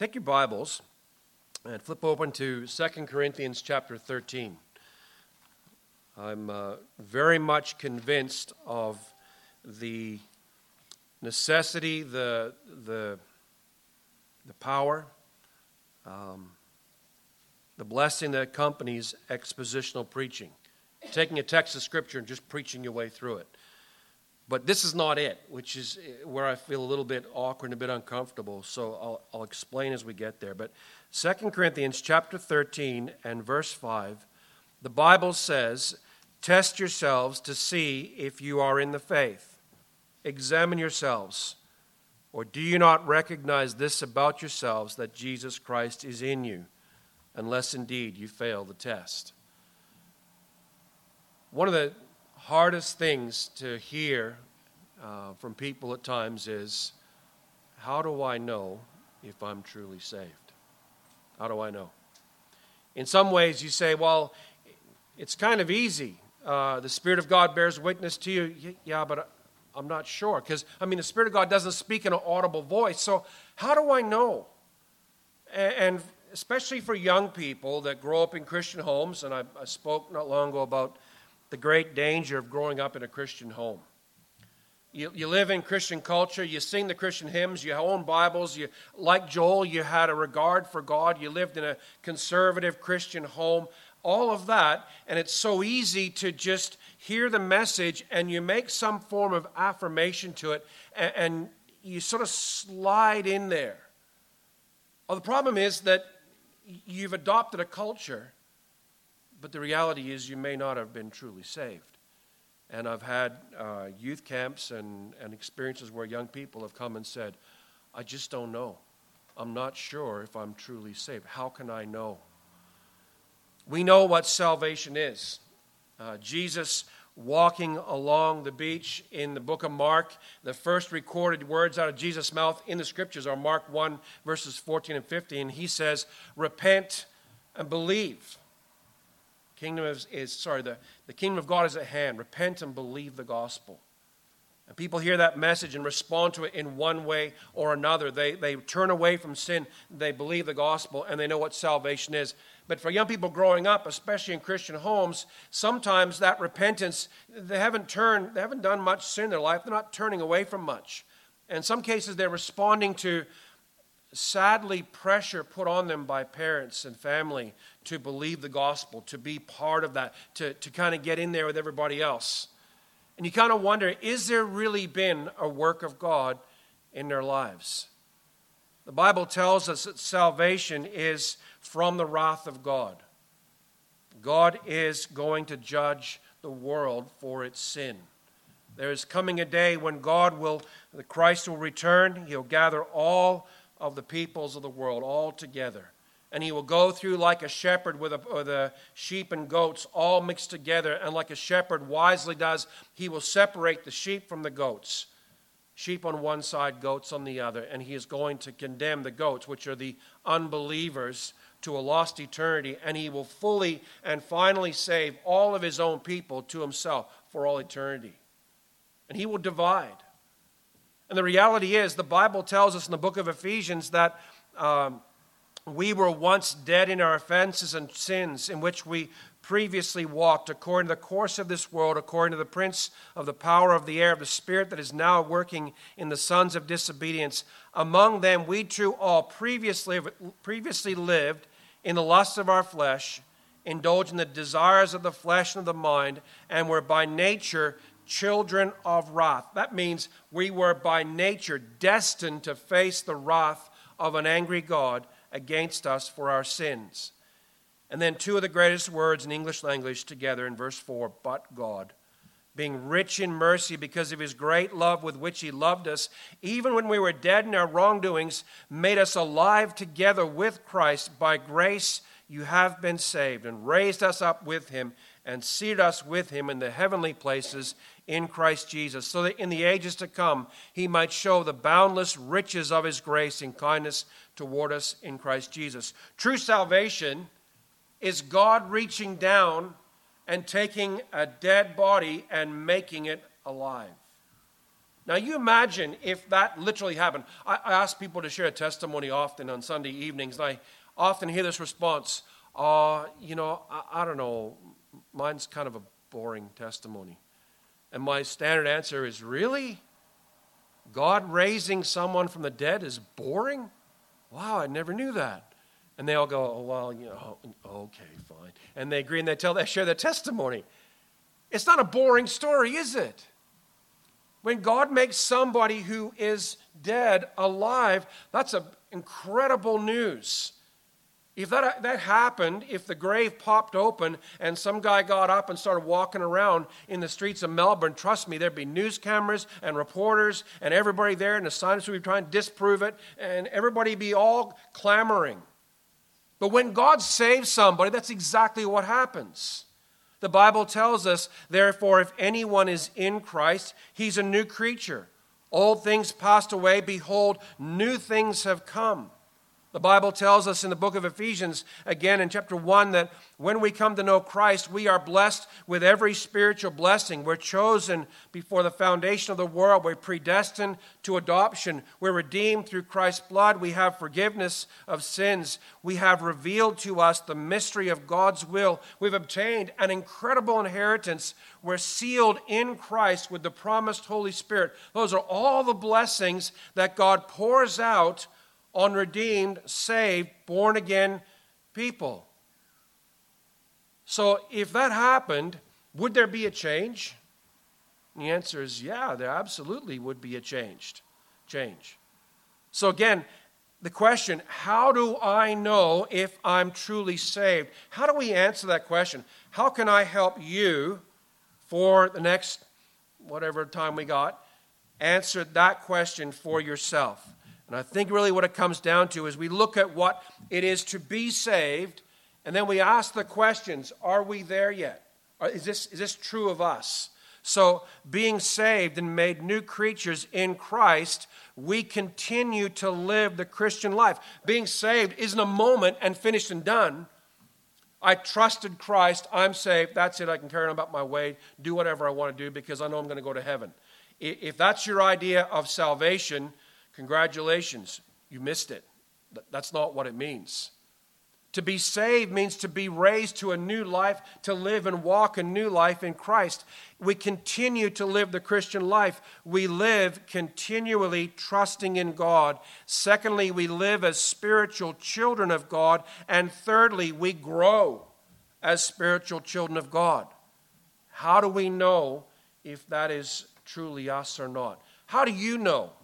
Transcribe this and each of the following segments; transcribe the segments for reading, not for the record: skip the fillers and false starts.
Take your Bibles and flip open to 2 Corinthians chapter 13. I'm very much convinced of the necessity, the power, the blessing that accompanies expositional preaching. Taking a text of Scripture and just preaching your way through it. But this is not it, which is where I feel a little bit awkward and a bit uncomfortable. So I'll explain as we get there. But 2 Corinthians chapter 13 and verse 5, the Bible says, "Test yourselves to see if you are in the faith. Examine yourselves. Or do you not recognize this about yourselves, that Jesus Christ is in you, unless indeed you fail the test?" One of the hardest things to hear from people at times is, how do I know if I'm truly saved? How do I know? In some ways you say, well, it's kind of easy. The Spirit of God bears witness to you. Yeah, but I'm not sure. Because, the Spirit of God doesn't speak in an audible voice. So how do I know? And especially for young people that grow up in Christian homes, and I spoke not long ago about the great danger of growing up in a Christian home. You live in Christian culture, you sing the Christian hymns, you own Bibles, like Joel, you had a regard for God, you lived in a conservative Christian home, all of that, and it's so easy to just hear the message and you make some form of affirmation to it, and you sort of slide in there. Well, the problem is that you've adopted a culture, but the reality is you may not have been truly saved. And I've had youth camps and experiences where young people have come and said, I just don't know. I'm not sure if I'm truly saved. How can I know? We know what salvation is. Jesus walking along the beach in the book of Mark, the first recorded words out of Jesus' mouth in the Scriptures are Mark 1, verses 14 and 15. He says, repent and believe. The kingdom of God is at hand. Repent and believe the gospel. And people hear that message and respond to it in one way or another. They turn away from sin, they believe the gospel, and they know what salvation is. But for young people growing up, especially in Christian homes, sometimes that repentance, they haven't done much sin in their life. They're not turning away from much. And in some cases, they're responding to, sadly, pressure put on them by parents and family to believe the gospel, to be part of that, to kind of get in there with everybody else. And you kind of wonder, is there really been a work of God in their lives? The Bible tells us that salvation is from the wrath of God. God is going to judge the world for its sin. There is coming a day when Christ will return. He'll gather all of the peoples of the world all together. And he will go through like a shepherd with the sheep and goats all mixed together. And like a shepherd wisely does, he will separate the sheep from the goats. Sheep on one side, goats on the other. And he is going to condemn the goats, which are the unbelievers, to a lost eternity. And he will fully and finally save all of his own people to himself for all eternity. And he will divide. And the reality is, the Bible tells us in the book of Ephesians that we were once dead in our offenses and sins in which we previously walked according to the course of this world, according to the prince of the power of the air, of the spirit that is now working in the sons of disobedience. Among them we too all previously lived in the lusts of our flesh, indulged in the desires of the flesh and of the mind, and were by nature children of wrath. That means we were by nature destined to face the wrath of an angry God against us for our sins. And then two of the greatest words in English language together in verse 4, but God, being rich in mercy because of his great love with which he loved us, even when we were dead in our wrongdoings, made us alive together with Christ. By grace you have been saved, and raised us up with him, and seated us with him in the heavenly places in Christ Jesus, so that in the ages to come he might show the boundless riches of his grace and kindness toward us in Christ Jesus. True salvation is God reaching down and taking a dead body and making it alive. Now, you imagine if that literally happened. I ask people to share a testimony often on Sunday evenings, and I often hear this response, I don't know, mine's kind of a boring testimony. And my standard answer is, really? God raising someone from the dead is boring? Wow, I never knew that. And they all go, oh, well, okay, fine. And they agree and they share their testimony. It's not a boring story, is it? When God makes somebody who is dead alive, that's incredible news. If that happened, if the grave popped open and some guy got up and started walking around in the streets of Melbourne, trust me, there'd be news cameras and reporters and everybody there, and the scientists would be trying to disprove it, and everybody be all clamoring. But when God saves somebody, that's exactly what happens. The Bible tells us, therefore, if anyone is in Christ, he's a new creature. Old things passed away, behold, new things have come. The Bible tells us in the book of Ephesians, again in chapter 1, that when we come to know Christ, we are blessed with every spiritual blessing. We're chosen before the foundation of the world. We're predestined to adoption. We're redeemed through Christ's blood. We have forgiveness of sins. We have revealed to us the mystery of God's will. We've obtained an incredible inheritance. We're sealed in Christ with the promised Holy Spirit. Those are all the blessings that God pours out on redeemed, saved, born-again people. So if that happened, would there be a change? And the answer is yeah, there absolutely would be a change. So again, the question, how do I know if I'm truly saved? How do we answer that question? How can I help you for the next whatever time we got, answer that question for yourself? And I think really what it comes down to is we look at what it is to be saved, and then we ask the questions, are we there yet? Is this true of us? So being saved and made new creatures in Christ, we continue to live the Christian life. Being saved isn't a moment and finished and done. I trusted Christ, I'm saved, that's it, I can carry on about my way, do whatever I want to do because I know I'm going to go to heaven. If that's your idea of salvation, congratulations, you missed it. That's not what it means. To be saved means to be raised to a new life, to live and walk a new life in Christ. We continue to live the Christian life. We live continually trusting in God. Secondly, we live as spiritual children of God. And thirdly, we grow as spiritual children of God. How do we know if that is truly us or not? How do you know?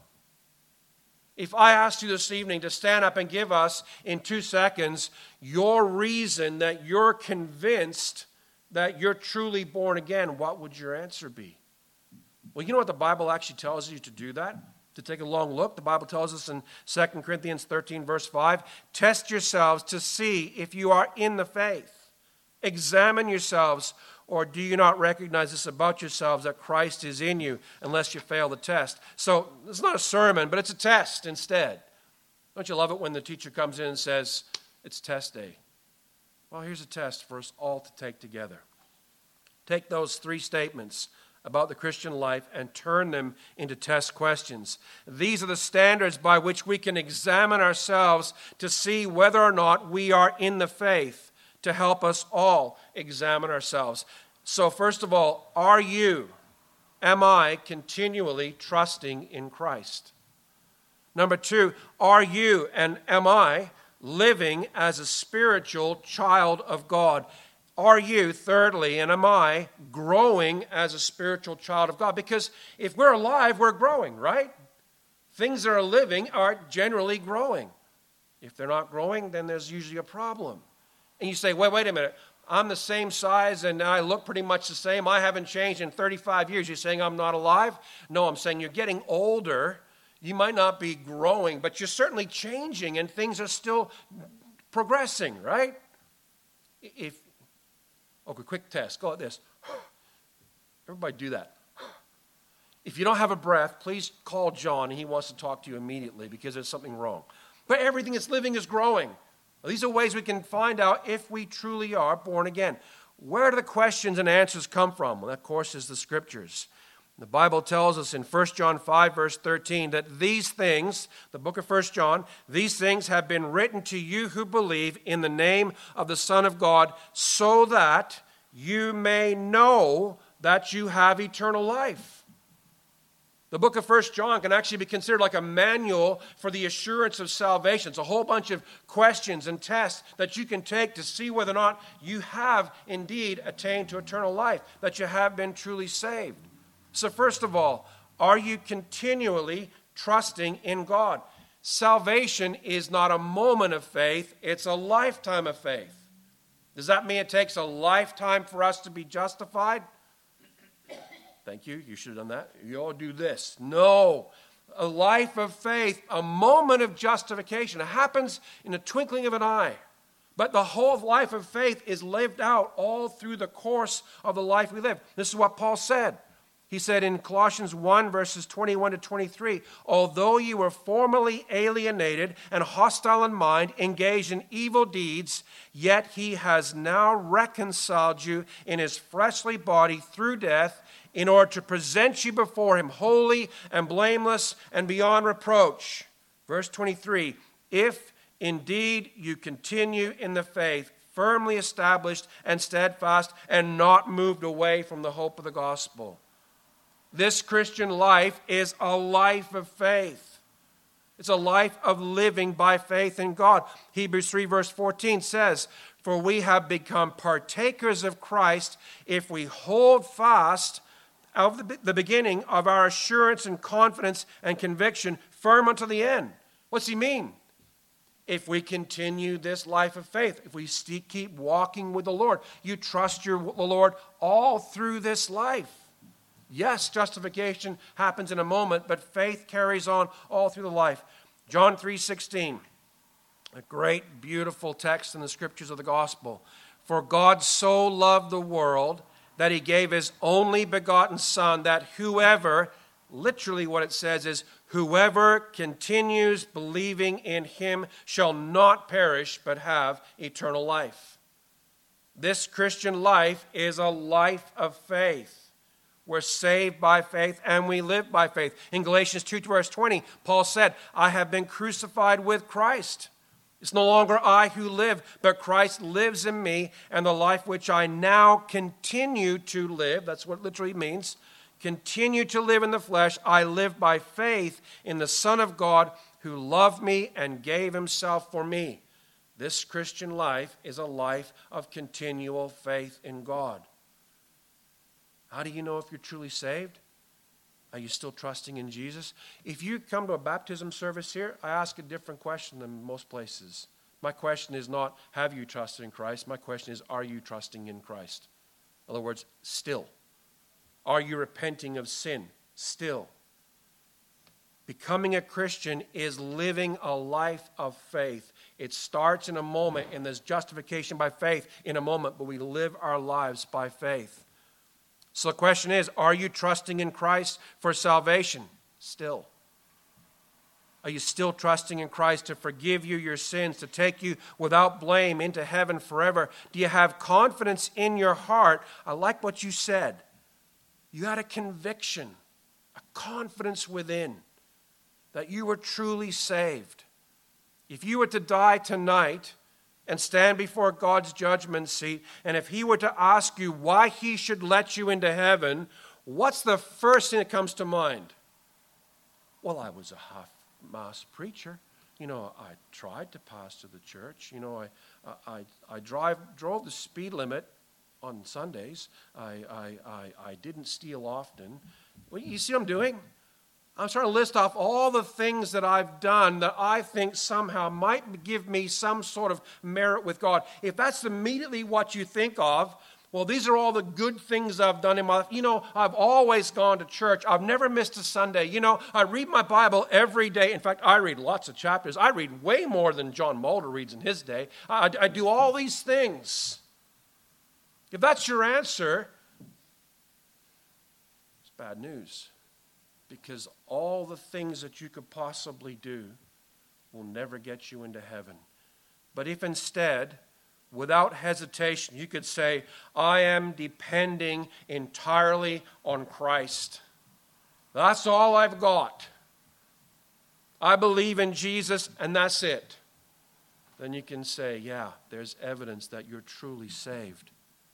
If I asked you this evening to stand up and give us in 2 seconds your reason that you're convinced that you're truly born again, what would your answer be? Well, you know what the Bible actually tells you to do that? To take a long look. The Bible tells us in 2 Corinthians 13, verse 5, test yourselves to see if you are in the faith. Examine yourselves. Or do you not recognize this about yourselves, that Christ is in you, unless you fail the test? So it's not a sermon, but it's a test instead. Don't you love it when the teacher comes in and says, it's test day? Well, here's a test for us all to take together. Take those 3 statements about the Christian life and turn them into test questions. These are the standards by which we can examine ourselves to see whether or not we are in the faith, to help us all examine ourselves. So first of all, am I continually trusting in Christ? Number 2, are you and am I living as a spiritual child of God? Are you, thirdly, and am I growing as a spiritual child of God? Because if we're alive, we're growing, right? Things that are living are generally growing. If they're not growing, then there's usually a problem. And you say, wait a minute, I'm the same size and I look pretty much the same. I haven't changed in 35 years. You're saying I'm not alive? No, I'm saying you're getting older. You might not be growing, but you're certainly changing and things are still progressing, right? Quick test. Go like this. Everybody do that. If you don't have a breath, please call John. He wants to talk to you immediately because there's something wrong. But everything that's living is growing. These are ways we can find out if we truly are born again. Where do the questions and answers come from? Well, that, of course, is the Scriptures. The Bible tells us in 1 John 5, verse 13, that these things, the book of 1 John, these things have been written to you who believe in the name of the Son of God, so that you may know that you have eternal life. The book of 1 John can actually be considered like a manual for the assurance of salvation. It's a whole bunch of questions and tests that you can take to see whether or not you have indeed attained to eternal life, that you have been truly saved. So first of all, are you continually trusting in God? Salvation is not a moment of faith, it's a lifetime of faith. Does that mean it takes a lifetime for us to be justified? Thank you. You should have done that. You all do this. No. A life of faith, a moment of justification. It happens in the twinkling of an eye. But the whole life of faith is lived out all through the course of the life we live. This is what Paul said. He said in Colossians 1, verses 21 to 23, although you were formerly alienated and hostile in mind, engaged in evil deeds, yet he has now reconciled you in his fleshly body through death, in order to present you before him holy and blameless and beyond reproach. Verse 23, if indeed you continue in the faith, firmly established and steadfast, and not moved away from the hope of the gospel. This Christian life is a life of faith. It's a life of living by faith in God. Hebrews 3 verse 14 says, for we have become partakers of Christ if we hold fast of the beginning of our assurance and confidence and conviction firm unto the end. What's he mean? If we continue this life of faith, if we keep walking with the Lord, you trust the Lord all through this life. Yes, justification happens in a moment, but faith carries on all through the life. John 3:16, a great, beautiful text in the scriptures of the gospel. For God so loved the world that he gave his only begotten Son, that whoever, literally what it says is, whoever continues believing in him shall not perish, but have eternal life. This Christian life is a life of faith. We're saved by faith and we live by faith. In Galatians 2 verse 20, Paul said, I have been crucified with Christ. It's no longer I who live, but Christ lives in me, and the life which I now continue to live, that's what it literally means, continue to live in the flesh, I live by faith in the Son of God who loved me and gave himself for me. This Christian life is a life of continual faith in God. How do you know if you're truly saved? Are you still trusting in Jesus? If you come to a baptism service here, I ask a different question than most places. My question is not, have you trusted in Christ? My question is, are you trusting in Christ? In other words, still. Are you repenting of sin? Still. Becoming a Christian is living a life of faith. It starts in a moment, and there's justification by faith in a moment, but we live our lives by faith. So the question is, are you trusting in Christ for salvation? Still. Are you still trusting in Christ to forgive you your sins, to take you without blame into heaven forever? Do you have confidence in your heart? I like what you said. You had a conviction, a confidence within that you were truly saved. If you were to die tonight and stand before God's judgment seat, and if he were to ask you why he should let you into heaven, what's the first thing that comes to mind? Well, I was a half-mass preacher. I tried to pastor the church. I drove the speed limit on Sundays. I didn't steal often. Well, you see what I'm doing? I'm trying to list off all the things that I've done that I think somehow might give me some sort of merit with God. If that's immediately what you think of, well, these are all the good things I've done in my life. I've always gone to church. I've never missed a Sunday. I read my Bible every day. In fact, I read lots of chapters. I read way more than John Mulder reads in his day. I do all these things. If that's your answer, it's bad news. Because all the things that you could possibly do will never get you into heaven. But if instead, without hesitation, you could say, I am depending entirely on Christ. That's all I've got. I believe in Jesus and that's it. Then you can say, yeah, there's evidence that you're truly saved.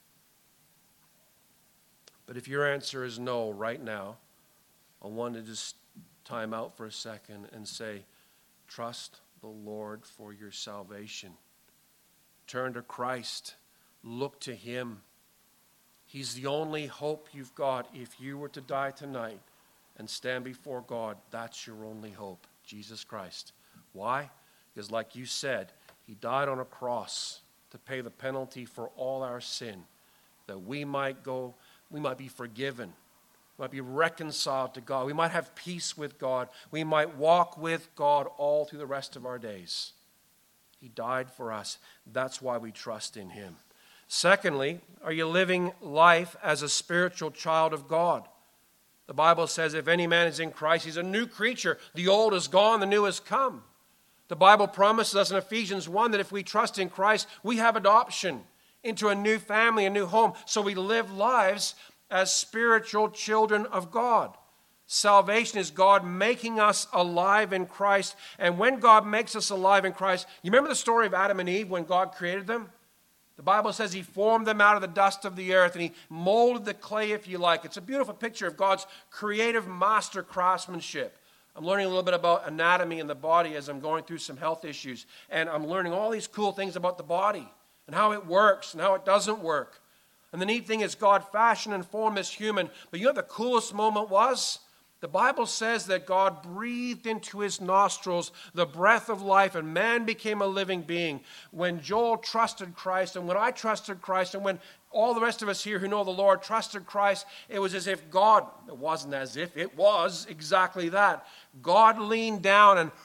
But if your answer is no right now, I want to just time out for a second and say, trust the Lord for your salvation. Turn to Christ. Look to Him. He's the only hope you've got. If you were to die tonight and stand before God, that's your only hope, Jesus Christ. Why? Because like you said, He died on a cross to pay the penalty for all our sin, that we might be forgiven, we might be reconciled to God, we might have peace with God, we might walk with God all through the rest of our days. He died for us. That's why we trust in Him. Secondly, are you living life as a spiritual child of God? The Bible says if any man is in Christ, he's a new creature. The old is gone, the new has come. The Bible promises us in Ephesians 1 that if we trust in Christ, we have adoption into a new family, a new home. So we live lives as spiritual children of God. Salvation is God making us alive in Christ. And when God makes us alive in Christ, you remember the story of Adam and Eve when God created them? The Bible says He formed them out of the dust of the earth and He molded the clay, if you like. It's a beautiful picture of God's creative master craftsmanship. I'm learning a little bit about anatomy in the body as I'm going through some health issues. And I'm learning all these cool things about the body and how it works and how it doesn't work. And the neat thing is God fashioned and formed this human. But you know what the coolest moment was? The Bible says that God breathed into his nostrils the breath of life and man became a living being. When Joel trusted Christ and when I trusted Christ and when all the rest of us here who know the Lord trusted Christ, it was as if God, it wasn't as if, it was exactly that. God leaned down and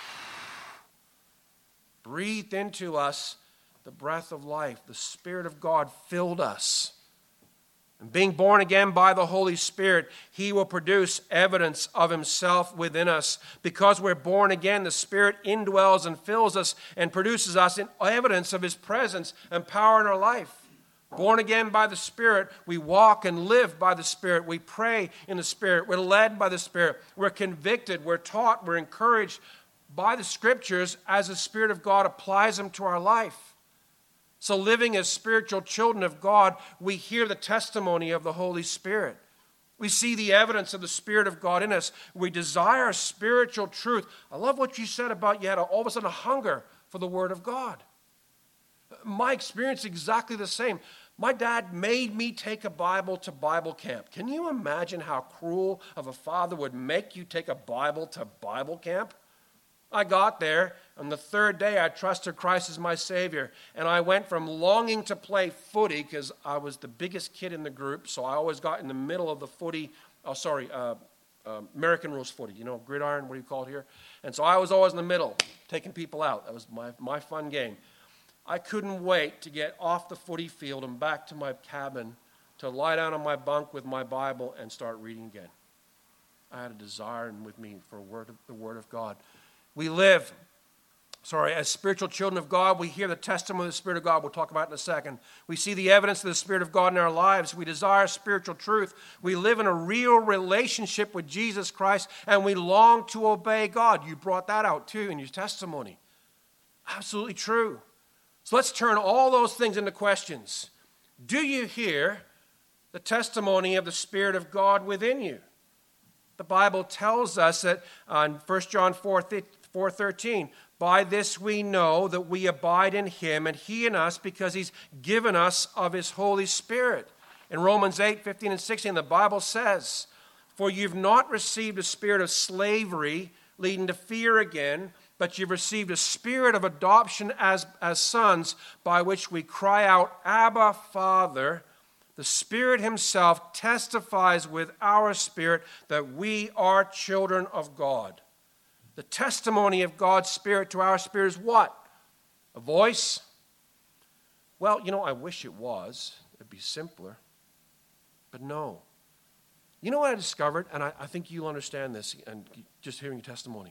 breathed into us the breath of life. The Spirit of God filled us. And being born again by the Holy Spirit, He will produce evidence of Himself within us. Because we're born again, the Spirit indwells and fills us and produces us in evidence of His presence and power in our life. Born again by the Spirit, we walk and live by the Spirit. We pray in the Spirit. We're led by the Spirit. We're convicted. We're taught. We're encouraged by the Scriptures as the Spirit of God applies them to our life. So living as spiritual children of God, we hear the testimony of the Holy Spirit. We see the evidence of the Spirit of God in us. We desire spiritual truth. I love what you said about you had all of a sudden a hunger for the Word of God. My experience is exactly the same. My dad made me take a Bible to Bible camp. Can you imagine how cruel of a father would make you take a Bible to Bible camp? I got there. On the third day, I trusted Christ as my Savior. And I went from longing to play footy because I was the biggest kid in the group. So I always got in the middle of the footy. American rules footy. You know, gridiron, what do you call it here? And so I was always in the middle, taking people out. That was my fun game. I couldn't wait to get off the footy field and back to my cabin to lie down on my bunk with my Bible and start reading again. I had a desire with me for the Word of God. We live, as spiritual children of God, we hear the testimony of the Spirit of God. We'll talk about it in a second. We see the evidence of the Spirit of God in our lives. We desire spiritual truth. We live in a real relationship with Jesus Christ, and we long to obey God. You brought that out, too, in your testimony. Absolutely true. So let's turn all those things into questions. Do you hear the testimony of the Spirit of God within you? The Bible tells us that on 1 John 4:13, by this we know that we abide in Him and He in us because He's given us of His Holy Spirit. In Romans 8:15 and 16, the Bible says, for you've not received a spirit of slavery leading to fear again, but you've received a spirit of adoption as sons by which we cry out, Abba, Father. The Spirit Himself testifies with our spirit that we are children of God. The testimony of God's Spirit to our spirit is what? A voice? Well, I wish it was. It'd be simpler. But no. You know what I discovered? And I think you'll understand this, and just hearing your testimony.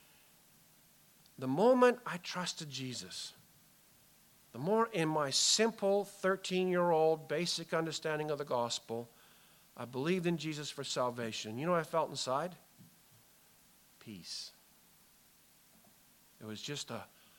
The moment I trusted Jesus, the more in my simple 13-year-old basic understanding of the gospel, I believed in Jesus for salvation. You know what I felt inside? Peace. It was just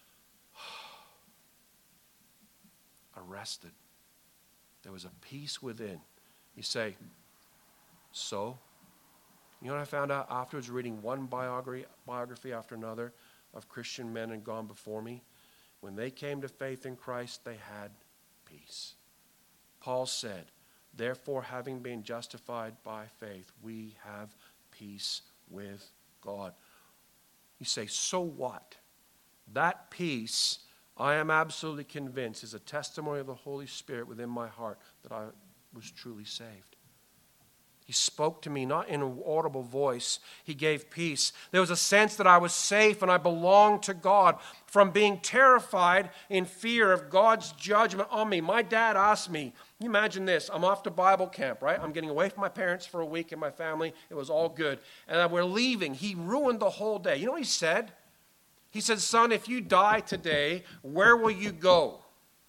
arrested. There was a peace within. You say, so? You know what I found out afterwards, reading one biography after another of Christian men and gone before me? When they came to faith in Christ, they had peace. Paul said, therefore, having been justified by faith, we have peace with God. You say, so what? That peace, I am absolutely convinced, is a testimony of the Holy Spirit within my heart that I was truly saved. He spoke to me, not in an audible voice. He gave peace. There was a sense that I was safe and I belonged to God from being terrified in fear of God's judgment on me. My dad asked me, you imagine this, I'm off to Bible camp, right? I'm getting away from my parents for a week and my family. It was all good. And we're leaving. He ruined the whole day. You know what he said? He said, son, if you die today, where will you go?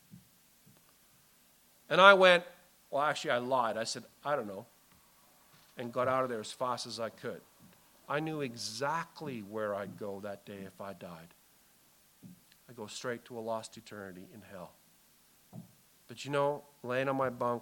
And I went, well, actually, I lied. I said, I don't know. And got out of there as fast as I could. I knew exactly where I'd go that day if I died. I'd go straight to a lost eternity in hell. But you know, laying on my bunk,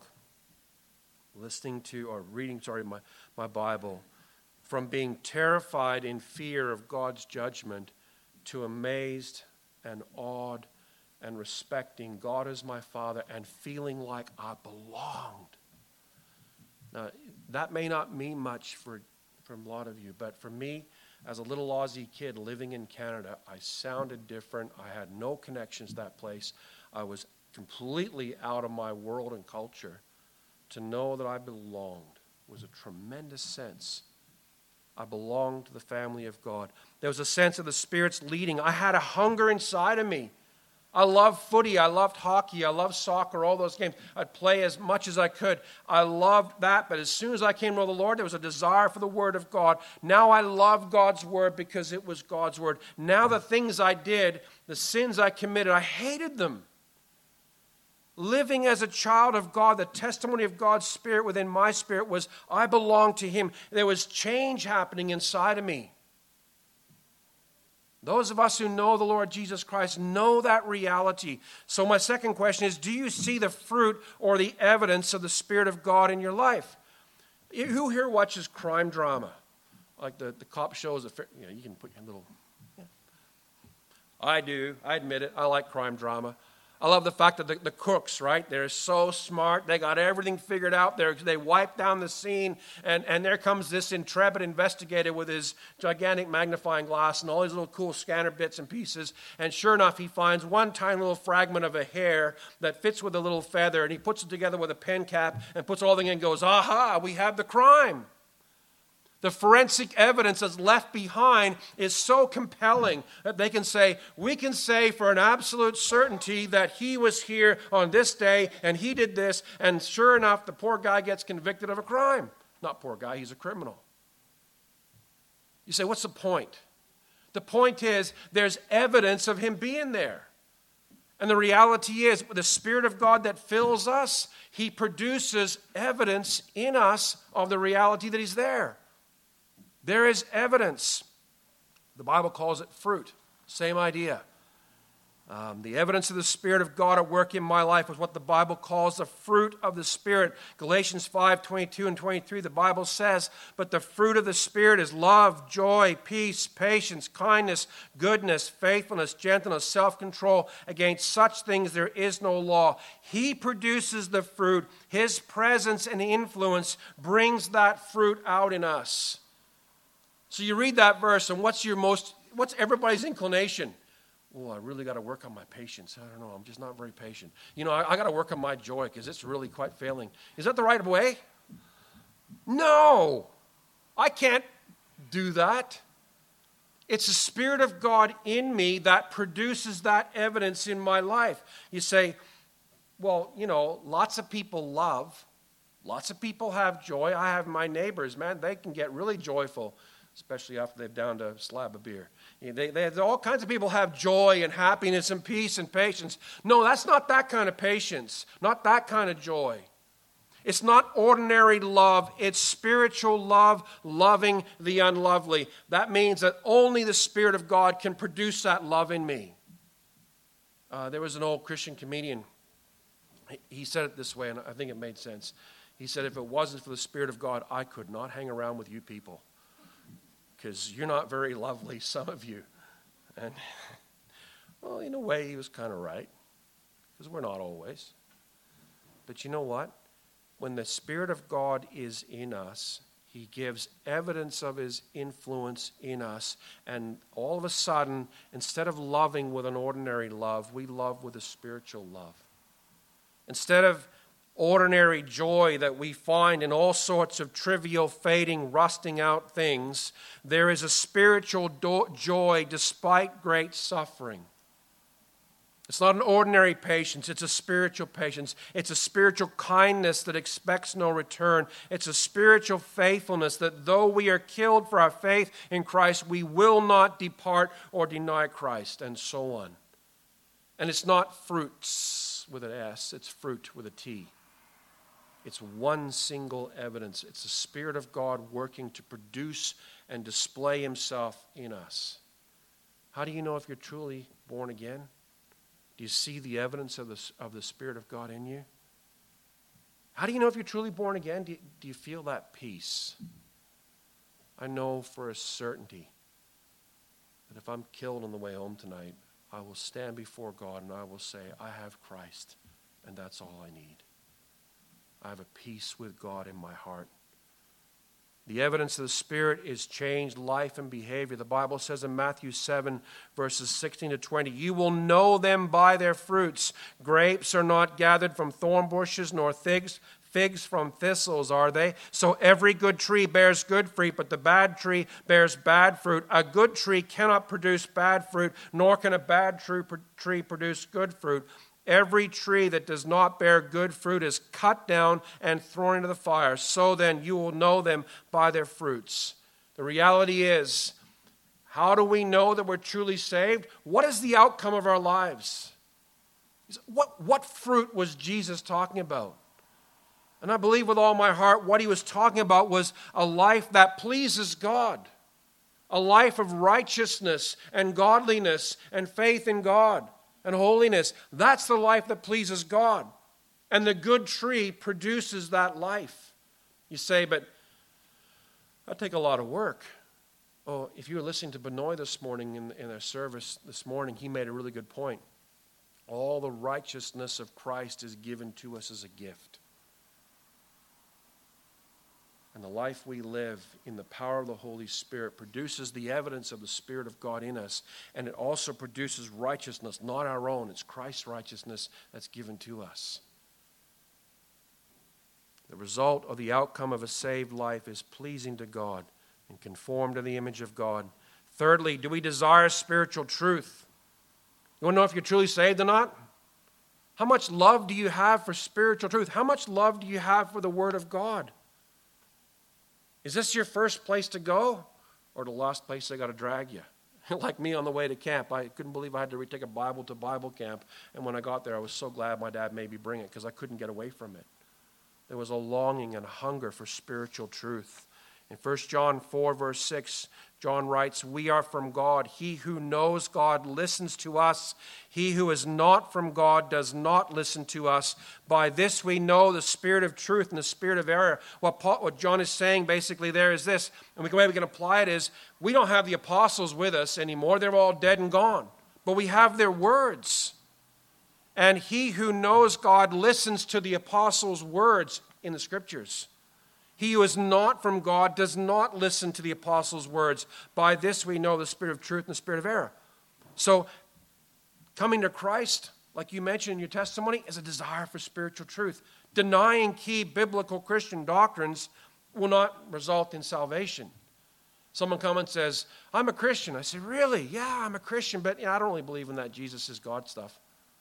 reading my Bible, from being terrified in fear of God's judgment to amazed and awed and respecting God as my Father and feeling like I belonged. Now, that may not mean much from a lot of you, but for me, as a little Aussie kid living in Canada, I sounded different. I had no connections to that place. I was completely out of my world and culture. To know that I belonged was a tremendous sense. I belonged to the family of God. There was a sense of the Spirit's leading. I had a hunger inside of me. I loved footy, I loved hockey, I loved soccer, all those games. I'd play as much as I could. I loved that, but as soon as I came to know the Lord, there was a desire for the Word of God. Now I love God's Word because it was God's Word. Now the things I did, the sins I committed, I hated them. Living as a child of God, the testimony of God's Spirit within my spirit was, I belong to Him. There was change happening inside of me. Those of us who know the Lord Jesus Christ know that reality. So my second question is, do you see the fruit or the evidence of the Spirit of God in your life? Who here watches crime drama? Like the cop shows, you can put your little... Yeah. I do. I admit it. I like crime drama. I love the fact that the crooks, right? They're so smart. They got everything figured out. They wipe down the scene. And there comes this intrepid investigator with his gigantic magnifying glass and all these little cool scanner bits and pieces. And sure enough, he finds one tiny little fragment of a hair that fits with a little feather. And he puts it together with a pen cap and puts all the thing in and goes, aha, we have the crime. The forensic evidence that's left behind is so compelling that they can say, we can say for an absolute certainty that he was here on this day and he did this, and sure enough, the poor guy gets convicted of a crime. Not poor guy, he's a criminal. You say, what's the point? The point is, there's evidence of him being there. And the reality is, the Spirit of God that fills us, He produces evidence in us of the reality that He's there. There is evidence. The Bible calls it fruit. Same idea. The evidence of the Spirit of God at work in my life is what the Bible calls the fruit of the Spirit. Galatians 5:22 and 23, the Bible says, but the fruit of the Spirit is love, joy, peace, patience, kindness, goodness, faithfulness, gentleness, self-control. Against such things there is no law. He produces the fruit. His presence and influence brings that fruit out in us. So you read that verse, and what's everybody's inclination? Oh, I really got to work on my patience. I don't know, I'm just not very patient. You know, I got to work on my joy because it's really quite failing. Is that the right way? No, I can't do that. It's the Spirit of God in me that produces that evidence in my life. You say, well, you know, lots of people love. Lots of people have joy. I have my neighbors, man, they can get really joyful, especially after they've downed a slab of beer. All kinds of people have joy and happiness and peace and patience. No, that's not that kind of patience, not that kind of joy. It's not ordinary love. It's spiritual love, loving the unlovely. That means that only the Spirit of God can produce that love in me. There was an old Christian comedian. He said it this way, and I think it made sense. He said, if it wasn't for the Spirit of God, I could not hang around with you people, because you're not very lovely, some of you. And, well, in a way, he was kind of right, because we're not always. But you know what? When the Spirit of God is in us, He gives evidence of His influence in us. And all of a sudden, instead of loving with an ordinary love, we love with a spiritual love. Instead of ordinary joy that we find in all sorts of trivial, fading, rusting out things, there is a spiritual joy despite great suffering. It's not an ordinary patience, it's a spiritual patience. It's a spiritual kindness that expects no return. It's a spiritual faithfulness that though we are killed for our faith in Christ, we will not depart or deny Christ, and so on. And it's not fruits with an S, it's fruit with a T. It's one single evidence. It's the Spirit of God working to produce and display Himself in us. How do you know if you're truly born again? Do you see the evidence of the Spirit of God in you? How do you know if you're truly born again? Do you feel that peace? I know for a certainty that if I'm killed on the way home tonight, I will stand before God and I will say, I have Christ, and that's all I need. I have a peace with God in my heart. The evidence of the Spirit is changed life and behavior. The Bible says in Matthew 7, verses 16 to 20, you will know them by their fruits. Grapes are not gathered from thorn bushes, nor figs from thistles, are they? So every good tree bears good fruit, but the bad tree bears bad fruit. A good tree cannot produce bad fruit, nor can a bad tree produce good fruit. Every tree that does not bear good fruit is cut down and thrown into the fire. So then you will know them by their fruits. The reality is, how do we know that we're truly saved? What is the outcome of our lives? What fruit was Jesus talking about? And I believe with all my heart what He was talking about was a life that pleases God. A life of righteousness and godliness and faith in God and holiness. That's the life that pleases God. And the good tree produces that life. You say, but that'd take a lot of work. Oh, if you were listening to Benoit this morning in their service this morning, he made a really good point. All the righteousness of Christ is given to us as a gift. And the life we live in the power of the Holy Spirit produces the evidence of the Spirit of God in us. And it also produces righteousness, not our own. It's Christ's righteousness that's given to us. The result or the outcome of a saved life is pleasing to God and conformed to the image of God. Thirdly, do we desire spiritual truth? You want to know if you're truly saved or not? How much love do you have for spiritual truth? How much love do you have for the Word of God? Is this your first place to go, or the last place they got to drag you? Like me on the way to camp. I couldn't believe I had to retake a Bible to Bible camp, and when I got there, I was so glad my dad made me bring it because I couldn't get away from it. There was a longing and a hunger for spiritual truth. In 1 John 4, verse 6, John writes, we are from God. He who knows God listens to us. He who is not from God does not listen to us. By this we know the spirit of truth and the spirit of error. What John is saying basically there is this, and the way we can apply it is, we don't have the apostles with us anymore. They're all dead and gone. But we have their words. And he who knows God listens to the apostles' words in the Scriptures. He who is not from God does not listen to the apostles' words. By this we know the spirit of truth and the spirit of error. So, coming to Christ, like you mentioned in your testimony, is a desire for spiritual truth. Denying key biblical Christian doctrines will not result in salvation. Someone comes and says, I'm a Christian. I say, really? Yeah, I'm a Christian, but I don't really believe in that Jesus is God stuff.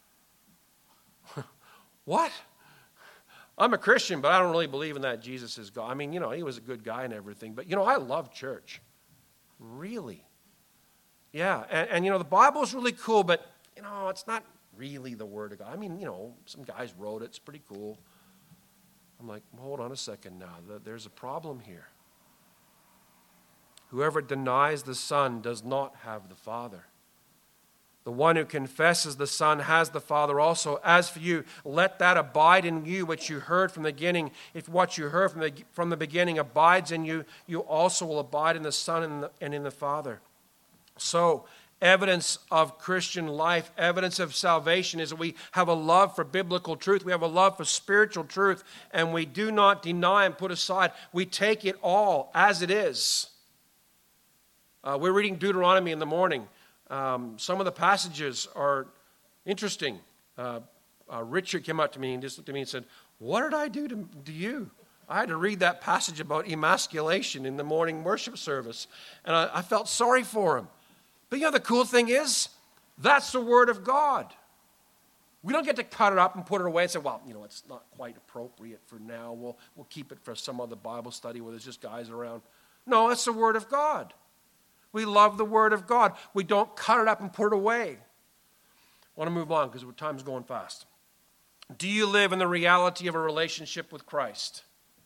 What? I'm a Christian, but I don't really believe in that Jesus is God. I mean, he was a good guy and everything, but, I love church. Really? Yeah, and the Bible is really cool, but, it's not really the Word of God. I mean, some guys wrote it. It's pretty cool. I'm like, hold on a second now. There's a problem here. Whoever denies the Son does not have the Father. The one who confesses the Son has the Father also. As for you, let that abide in you which you heard from the beginning. If what you heard from the beginning abides in you, you also will abide in the Son and in the Father. So, evidence of Christian life, evidence of salvation is that we have a love for biblical truth. We have a love for spiritual truth, and we do not deny and put aside. We take it all as it is. We're reading Deuteronomy in the morning. Some of the passages are interesting. Richard came up to me and just looked at me and said, "What did I do to you?" I had to read that passage about emasculation in the morning worship service, and I felt sorry for him. But the cool thing is, that's the Word of God. We don't get to cut it up and put it away and say, well, it's not quite appropriate for now. We'll keep it for some other Bible study where there's just guys around. No, it's the Word of God. We love the Word of God. We don't cut it up and put it away. I want to move on because time's going fast. Do you live in the reality of a relationship with Christ?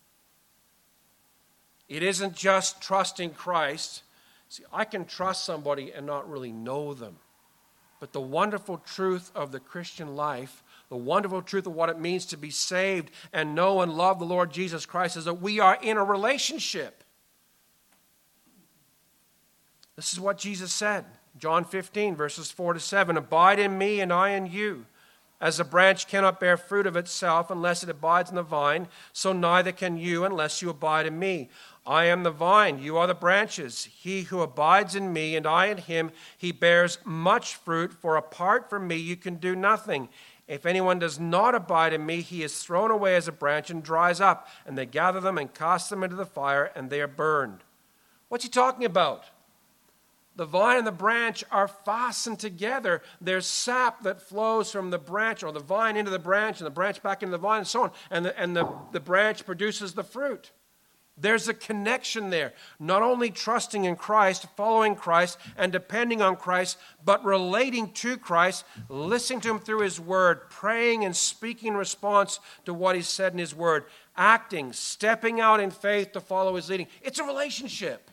It isn't just trusting Christ. See, I can trust somebody and not really know them. But the wonderful truth of the Christian life, the wonderful truth of what it means to be saved and know and love the Lord Jesus Christ is that we are in a relationship. This is what Jesus said. John 15, verses 4-7. Abide in me and I in you. As a branch cannot bear fruit of itself unless it abides in the vine, so neither can you unless you abide in me. I am the vine, you are the branches. He who abides in me and I in him, he bears much fruit, for apart from me you can do nothing. If anyone does not abide in me, he is thrown away as a branch and dries up, and they gather them and cast them into the fire, and they are burned. What's he talking about? The vine and the branch are fastened together. There's sap that flows from the branch or the vine into the branch and the branch back into the vine and so on. And the branch produces the fruit. There's a connection there. Not only trusting in Christ, following Christ, and depending on Christ, but relating to Christ, listening to him through his word, praying and speaking in response to what he said in his word, acting, stepping out in faith to follow his leading. It's a relationship.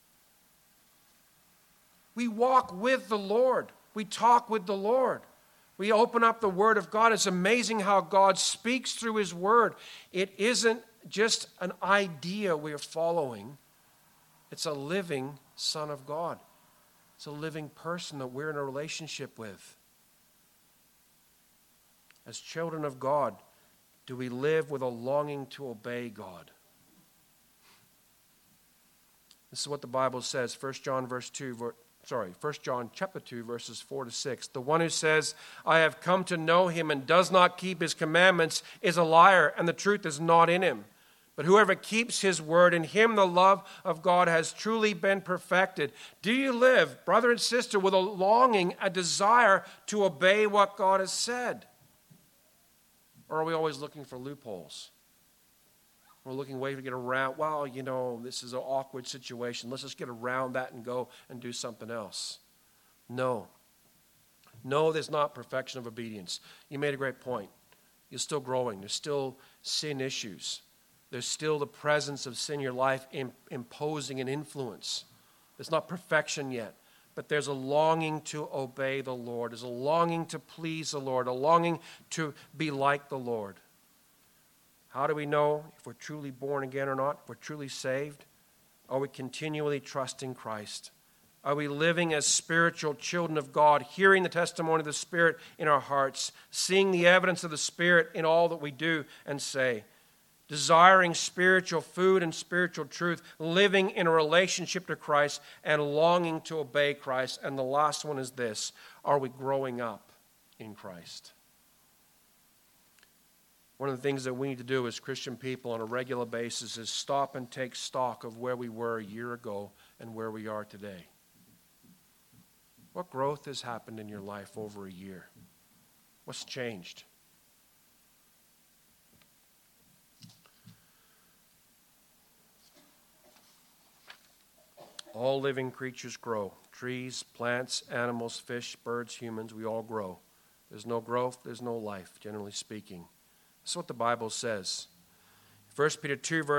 We walk with the Lord. We talk with the Lord. We open up the Word of God. It's amazing how God speaks through his word. It isn't just an idea we're following. It's a living Son of God. It's a living person that we're in a relationship with. As children of God, do we live with a longing to obey God? This is what the Bible says, 1 John chapter 2, verses 4-6. The one who says, I have come to know him and does not keep his commandments is a liar, and the truth is not in him. But whoever keeps his word, in him the love of God has truly been perfected. Do you live, brother and sister, with a longing, a desire to obey what God has said? Or are we always looking for loopholes? We're looking way to get around, this is an awkward situation. Let's just get around that and go and do something else. No, there's not perfection of obedience. You made a great point. You're still growing. There's still sin issues. There's still the presence of sin in your life imposing an influence. There's not perfection yet, but there's a longing to obey the Lord. There's a longing to please the Lord, a longing to be like the Lord. How do we know if we're truly born again or not? If we're truly saved? Are we continually trusting Christ? Are we living as spiritual children of God, hearing the testimony of the Spirit in our hearts, seeing the evidence of the Spirit in all that we do and say, desiring spiritual food and spiritual truth, living in a relationship to Christ and longing to obey Christ? And the last one is this: are we growing up in Christ? One of the things that we need to do as Christian people on a regular basis is stop and take stock of where we were a year ago and where we are today. What growth has happened in your life over a year? What's changed? All living creatures grow. Trees, plants, animals, fish, birds, humans, we all grow. There's no growth, there's no life, generally speaking. That's what the Bible says. 1 Peter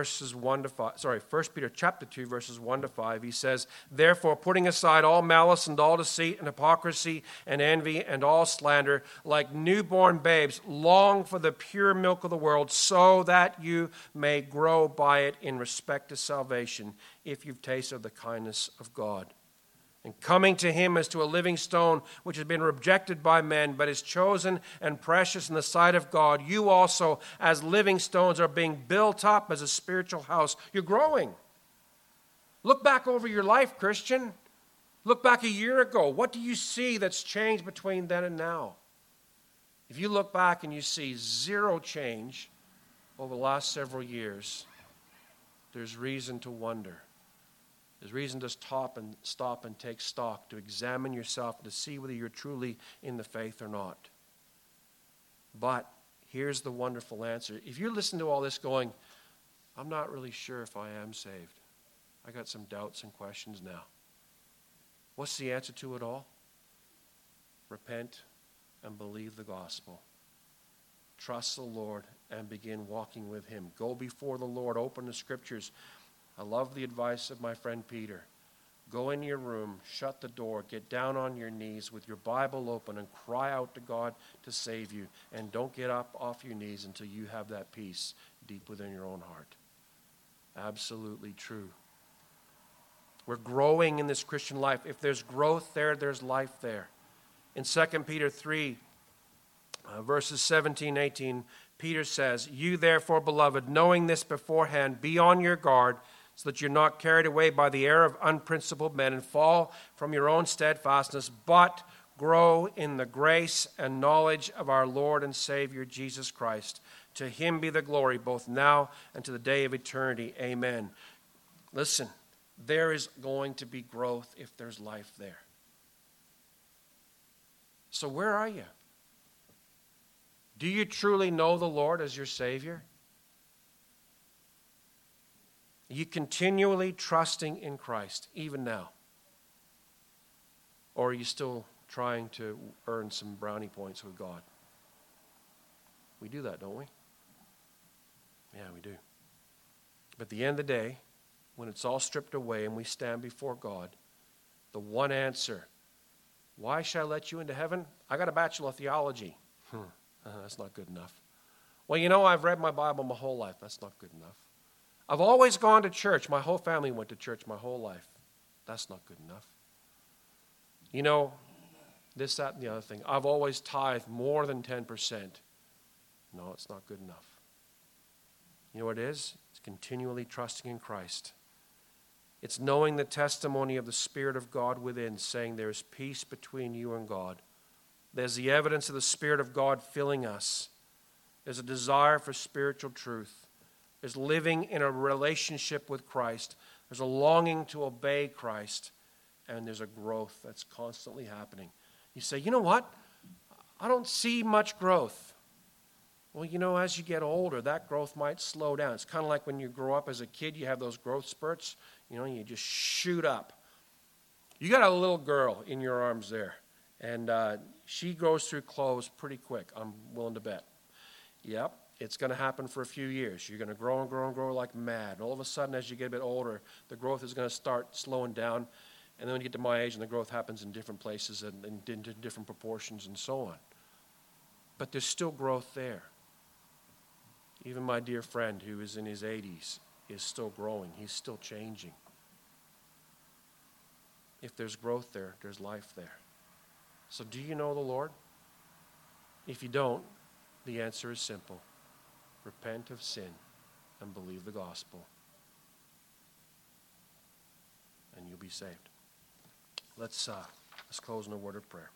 chapter 2, verses 1 to 5, he says, "Therefore, putting aside all malice and all deceit and hypocrisy and envy and all slander, like newborn babes, long for the pure milk of the world, so that you may grow by it in respect to salvation, if you've tasted the kindness of God. And coming to him as to a living stone, which has been rejected by men, but is chosen and precious in the sight of God, you also, as living stones, are being built up as a spiritual house." You're growing. Look back over your life, Christian. Look back a year ago. What do you see that's changed between then and now? If you look back and you see zero change over the last several years, there's reason to wonder. There's reason to stop and take stock, to examine yourself, to see whether you're truly in the faith or not. But here's the wonderful answer. If you listen to all this going, "I'm not really sure if I am saved. I got some doubts and questions now." What's the answer to it all? Repent and believe the gospel. Trust the Lord and begin walking with him. Go before the Lord. Open the scriptures. I love the advice of my friend Peter. Go in your room, shut the door, get down on your knees with your Bible open and cry out to God to save you. And don't get up off your knees until you have that peace deep within your own heart. Absolutely true. We're growing in this Christian life. If there's growth there, there's life there. In 2 Peter 3, verses 17 and 18, Peter says, "You therefore, beloved, knowing this beforehand, be on your guard, so that you're not carried away by the error of unprincipled men and fall from your own steadfastness, but grow in the grace and knowledge of our Lord and Savior Jesus Christ. To him be the glory both now and to the day of eternity. Amen." Listen, there is going to be growth if there's life there. So where are you? Do you truly know the Lord as your Savior? Are you continually trusting in Christ, even now? Or are you still trying to earn some brownie points with God? We do that, don't we? Yeah, we do. But at the end of the day, when it's all stripped away and we stand before God, the one answer, "Why shall I let you into heaven? I got a bachelor of theology." That's not good enough. "Well, I've read my Bible my whole life." That's not good enough. "I've always gone to church. My whole family went to church my whole life." That's not good enough. This, that, and the other thing. "I've always tithed more than 10%. No, it's not good enough. You know what it is? It's continually trusting in Christ. It's knowing the testimony of the Spirit of God within, saying there is peace between you and God. There's the evidence of the Spirit of God filling us. There's a desire for spiritual truth. There's living in a relationship with Christ. There's a longing to obey Christ. And there's a growth that's constantly happening. You say, "You know what? I don't see much growth." Well, as you get older, that growth might slow down. It's kind of like when you grow up as a kid, you have those growth spurts. You just shoot up. You got a little girl in your arms there, and she goes through clothes pretty quick, I'm willing to bet. Yep, it's going to happen for a few years. You're going to grow and grow and grow like mad. And all of a sudden, as you get a bit older, the growth is going to start slowing down. And then when you get to my age, and the growth happens in different places and in different proportions and so on. But there's still growth there. Even my dear friend who is in his 80s is still growing. He's still changing. If there's growth there, there's life there. So do you know the Lord? If you don't, the answer is simple. Repent of sin and believe the gospel. And you'll be saved. Let's close in a word of prayer.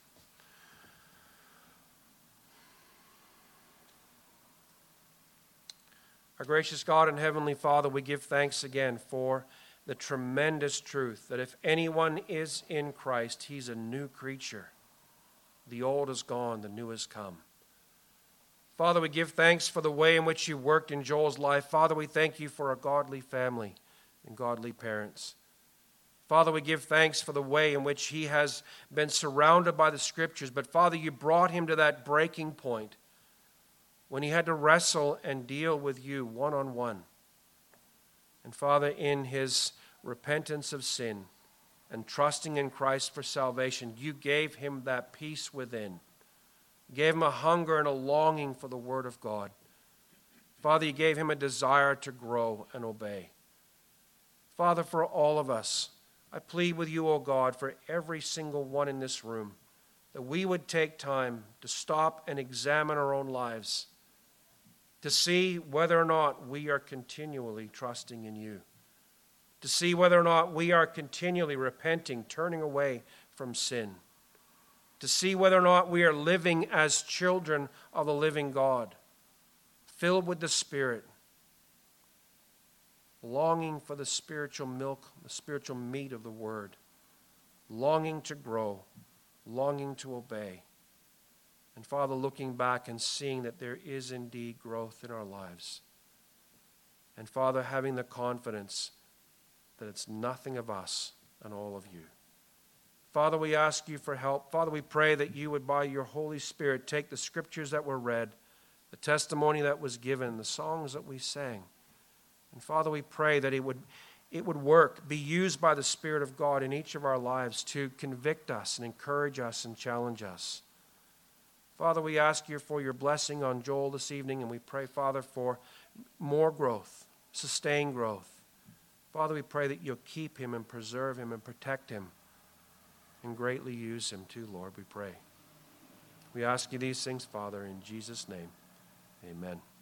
Our gracious God and Heavenly Father, we give thanks again for the tremendous truth that if anyone is in Christ, he's a new creature. The old is gone, the new has come. Father, we give thanks for the way in which you worked in Joel's life. Father, we thank you for a godly family and godly parents. Father, we give thanks for the way in which he has been surrounded by the Scriptures. But Father, you brought him to that breaking point when he had to wrestle and deal with you one-on-one. And Father, in his repentance of sin and trusting in Christ for salvation, you gave him that peace within. You gave him a hunger and a longing for the Word of God. Father, you gave him a desire to grow and obey. Father, for all of us, I plead with you, O God, for every single one in this room, that we would take time to stop and examine our own lives, to see whether or not we are continually trusting in you, to see whether or not we are continually repenting, turning away from sin, to see whether or not we are living as children of the living God, filled with the Spirit, longing for the spiritual milk, the spiritual meat of the Word, longing to grow, longing to obey. And Father, looking back and seeing that there is indeed growth in our lives. And Father, having the confidence that it's nothing of us and all of you. Father, we ask you for help. Father, we pray that you would, by your Holy Spirit, take the scriptures that were read, the testimony that was given, the songs that we sang. And Father, we pray that it would work, be used by the Spirit of God in each of our lives to convict us and encourage us and challenge us. Father, we ask you for your blessing on Joel this evening, and we pray, Father, for more growth, sustained growth. Father, we pray that you'll keep him and preserve him and protect him and greatly use him too, Lord, we pray. We ask you these things, Father, in Jesus' name. Amen.